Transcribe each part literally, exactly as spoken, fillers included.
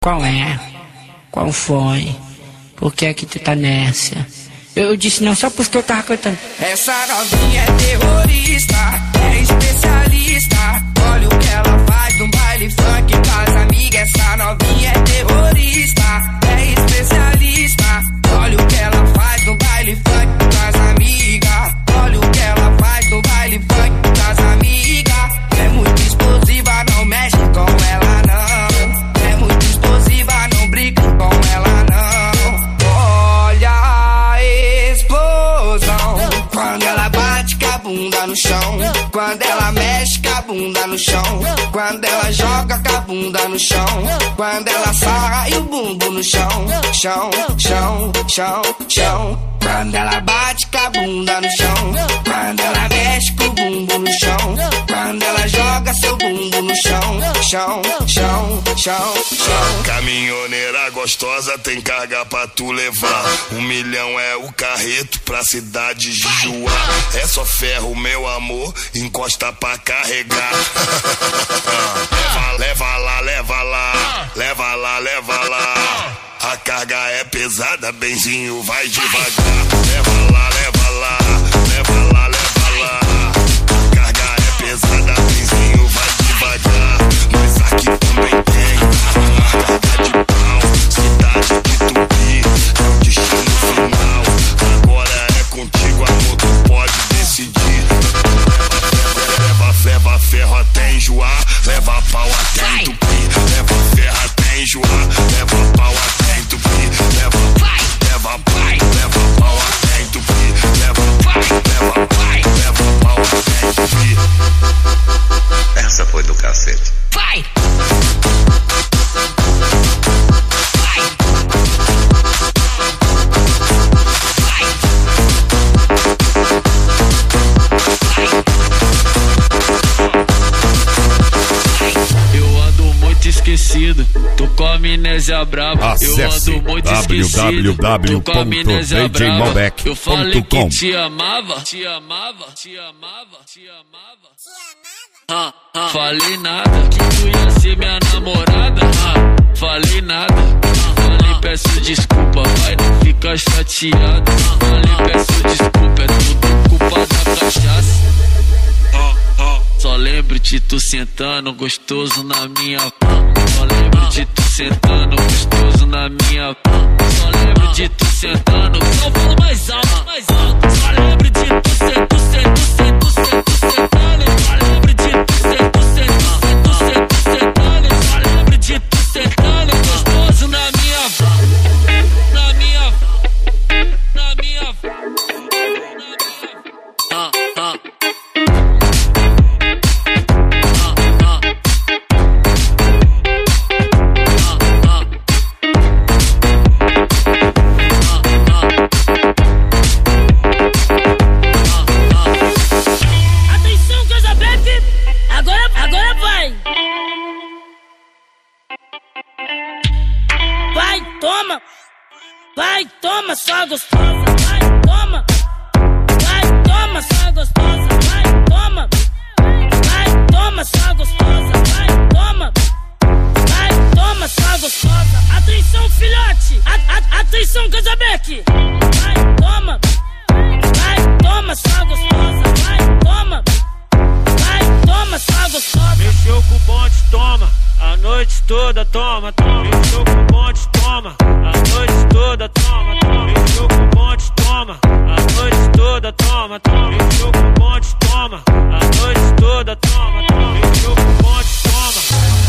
Qual é? Qual foi? Por que é que tu tá nessa? Eu disse não só porque eu tava cantando. Essa novinha é terrorista, é especialista. Olha o que ela faz no baile funk com as amigas. Essa novinha é terrorista, é especialista. Olha o que ela faz no baile funk com as amigas. Olha o que ela faz no baile funk com as amigas. É muito explosiva, não mexe com ela não. É muito explosiva, não brinca com ela não. Olha a explosão quando ela bate com a bunda no chão, quando ela mexe com a bunda no chão, quando ela joga com a bunda no chão, quando ela sarra e o bumbum no chão, chão, chão, chão, chão. Quando ela bate com a bunda no chão, quando ela mexe com o bumbum no chão, quando ela joga seu bumbum no chão, chão, chão, chão, chão. Caminhoneira gostosa tem carga pra tu levar. Um milhão é o carreto pra cidade de Juá. É só ferro, meu amor, encosta pra carregar. Leva, leva lá, leva lá, leva lá, leva lá. A carga é pesada, benzinho, vai devagar. Leva lá, leva lá, leva lá, leva lá. A carga é pesada, benzinho, vai devagar. Mas aqui também tem uma carga de pau. Cidade de Tupi, é o destino final. Agora é contigo, amor, tu pode decidir. Leva, leva ferro até enjoar, leva pau até entupir. Leva ferro até enjoar, leva pau até entupir. Leva, leva pai, leva pau até entupir. Leva, leva pai, leva pau até entupir. Essa foi do cacete. Vai! Esquecido, tô com a amnésia brava. Acesse eu ando muito esquecido, tô com a amnésia brava. Eu falei que te amava, te amava, te amava, te amava, ah, ah. Falei nada, que tu ia ser minha namorada, ah. Falei nada, ah. Falei peço desculpa, vai não fica chateado. Falei peço desculpa, é tudo culpa da cachaça. Só lembro de tu sentando gostoso na minha mão. Só lembro de tu sentando gostoso na minha mão. Só lembro de tu sentando. Só falo mais alto, mais alto. Só lembro de tu sentando, tu sentando, tu sentando, tu sentando. Só lembro de tu sentando, tu sentando, tu sentando, tu sentando. Só lembro de tu sentando gostoso na minha mão. Na minha mão. Na minha mão. Ah, ah. Vai, toma, só gostosa, vai, toma. Vai, toma, só gostosa, vai, toma. Vai, toma, só gostosa, vai, toma. Vai, toma, só gostosa. Atenção, filhote, a, a, atenção, Casabeck. Vai, toma. Vai, toma, só gostosa, vai, toma. Vai, toma, só gostosa. Mexeu com o bonde, toma. A noite toda, toma, toma. Mexeu com o bonde, toma. A noite toda, toma, toma. Mexeu com o bonde, toma. A noite toda, toma, toma. Mexeu com o bonde, toma. A noite toda, toma, toma. Mexeu com o bonde, toma.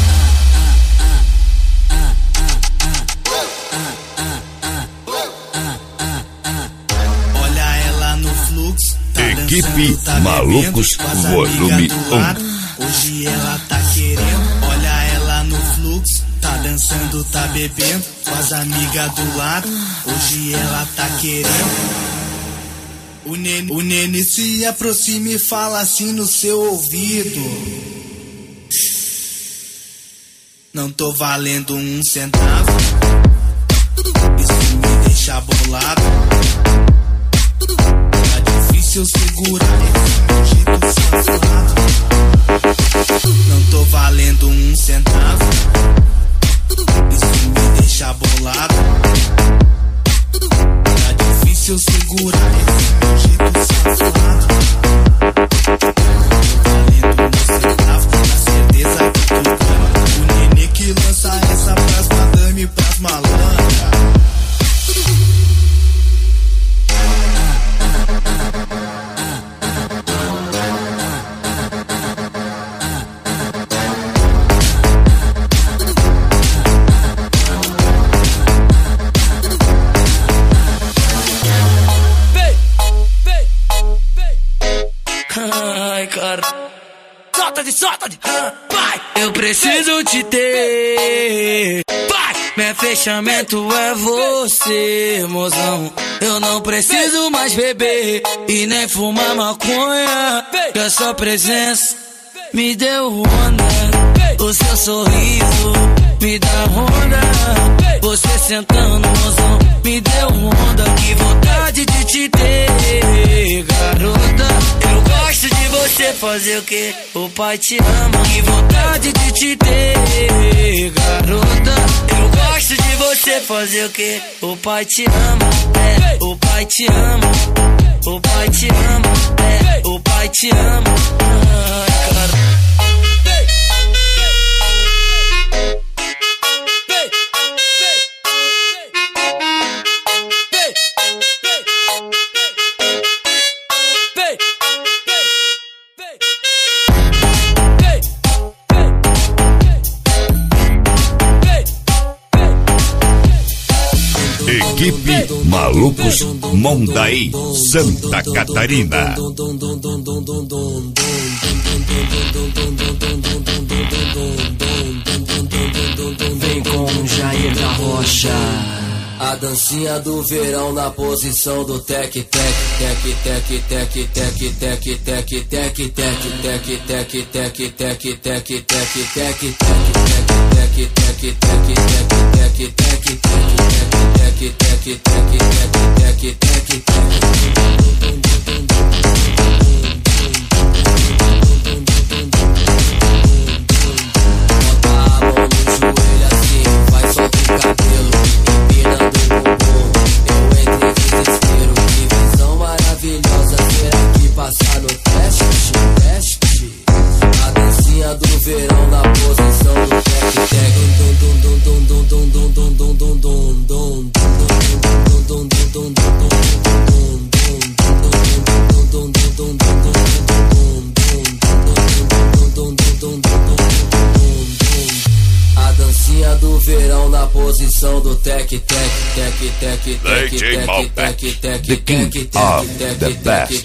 Olha ela no fluxo. Tá Equipe dançando, tá Malucos, volume um. Hoje ela tá querendo. Olha ela no fluxo. Tá dançando, tá bebendo. Com as amigas do lado. Hoje ela tá querendo. O nene, o nene se aproxima e fala assim no seu ouvido. Não tô valendo um centavo. Isso me deixa bolado. Tá difícil segurar esse meu jeito safado. Não tô valendo um centavo. Isso me deixa bolado. Tá difícil segurar esse meu jeito safado. Valendo no centavo, na certeza que tu ganha. O nenê que lança essa pras madame e pras malandras. Ai, cara. Solta de, solta de. Vai. Eu preciso te ter. Vai. Meu fechamento é você, mozão. Eu não preciso mais beber e nem fumar maconha. Que a sua presença me deu onda. O seu sorriso me dá onda. Você sentando, mozão, me deu onda. Que vontade de te ter, garota. Eu gosto de você fazer o que o pai te ama. Que vontade de te ter, garota. Eu gosto de você fazer o que o pai te ama. É, o pai te ama. O pai te ama. É, o pai te ama. Ai, cara. Equipe Malucos Mondaí, Santa Catarina. Vem com Jair da Rocha. A dancinha do verão na posição do tec tec tec tec tec tec tec tec tec tec tec tec tec tec tec tec tec tec passar no teste, teste. A dancinha do verão na posição do tec tec. A dancinha do verão na posição do tec tec tec tec tec tec tec tec The king of the best.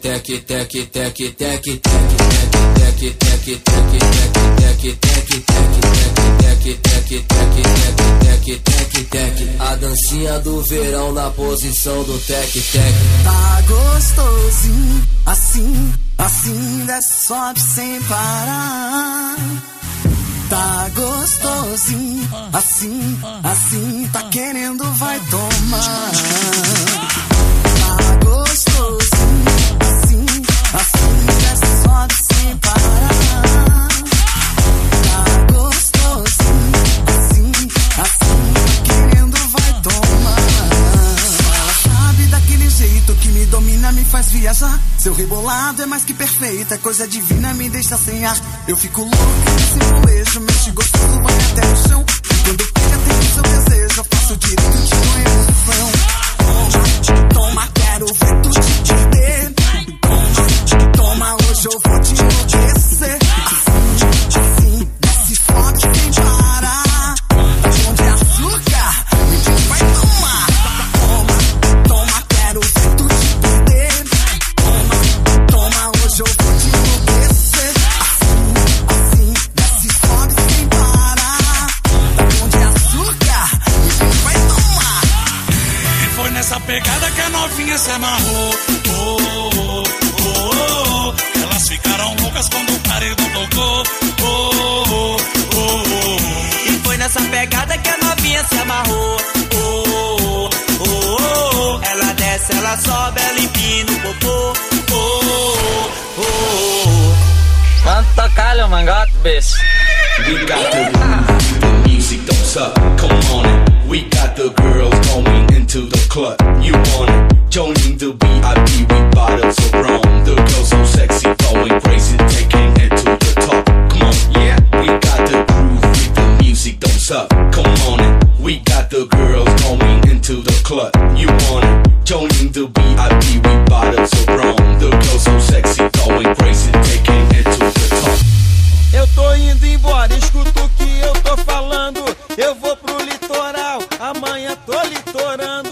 A dancinha do verão na posição do tec tec. Tá gostosinho, assim, assim, desce, sobe sem parar. Tá gostosinho, assim, assim, tá querendo, vai tomar. Tá gostosinho, assim, assim, desce, sobe sem parar. Tá gostosinho, assim, assim, tá querendo, vai tomar. Ela sabe daquele jeito que me domina, me faz viajar. Seu rebolado é mais que perfeito, é coisa divina, me deixa sem ar. Eu fico louco nesse molejo, mexe gostoso, vai até o chão. E quando pega tem o seu desejo, eu faço direito de uma emoção. Toma, toma, quero ver tu te perder. Toma, toma, hoje eu vou te enlouquecer. Assim, assim, desce forte sem parar. Tá bom de açúcar, ninguém vai tomar. Toma, toma, quero ver tu te perder. Toma, toma, hoje eu vou te enlouquecer. Assim, assim, desce sobe sem parar. Tá bom de açúcar, ninguém vai tomar. E foi nessa pegada que a novinha se amarrou. Oh, oh, oh, oh, oh. Elas ficaram loucas quando o marido tocou. Oh, oh, oh, oh. E foi nessa pegada que a novinha se amarrou. Oh, oh, oh, oh. Ela desce, ela sobe, ela empina o popô. Oh, oh, oh, oh. Quanto tocar, mangote, bicho? We got the groove, the music don't suck. Come on it. We got the girls going into the club. You want it? Joining the V I P with bottles of rum. The girls so sexy, going crazy, taking it to the top. Come on, yeah. We got the groove with the music don't suck. Come on it. We got the girls going into the club. You want it? Joining the V I P with bottles of rum. The girls so sexy, going crazy, taking it to the top. Eu tô indo embora, escuta o que eu tô falando. Eu vou pro litoral, amanhã tô litorando.